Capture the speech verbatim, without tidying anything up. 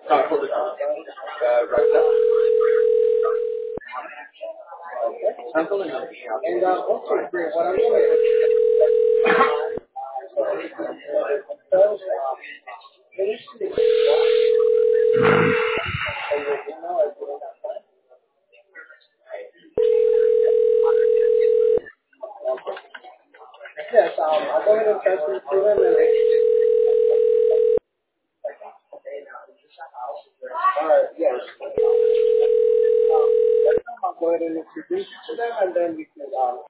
Uh, for the uh, right now. I'm calling you. And uh, also, what I'm going yes, um, I'll go ahead and transfer it to them and all right, yes. I'll go ahead and introduce you to them and then we can um,